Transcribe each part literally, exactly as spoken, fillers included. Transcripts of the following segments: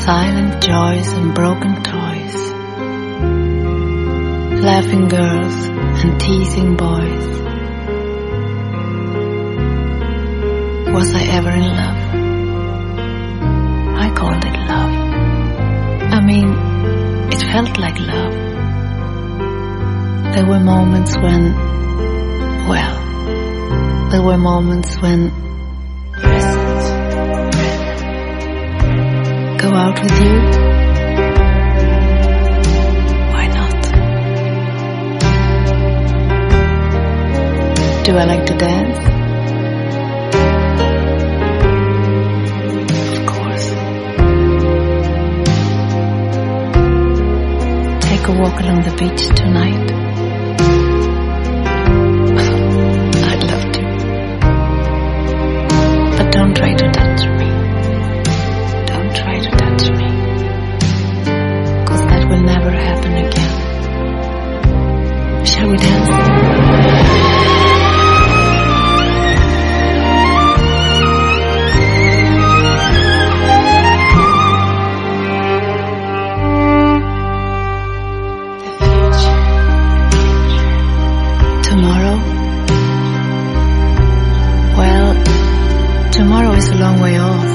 silent joys and broken toys, laughing girls and teasing boys. Was I ever in love? I called it love. I mean, it felt like love. There were moments when, well, there were moments when presents, go out with you? Why not? Do I like to dance? Of course. Take a walk along the beach tonight? I'd love to. But don't try to touch me. Don't try to touch me. 'Cause that will never happen again. Shall we dance? Tomorrow? Well, tomorrow is a long way off.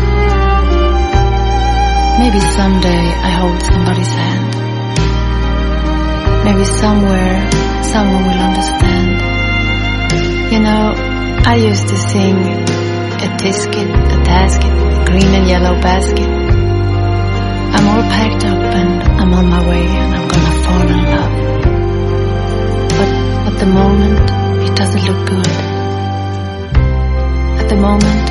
Maybe someday I hold somebody's hand. Maybe somewhere someone will understand. You know, I used to sing a tisket, a tasket, green and yellow basket. I'm all packed up and I'm on my way and I'm gonna fall in love. But at the moment, it doesn't look good. At the moment,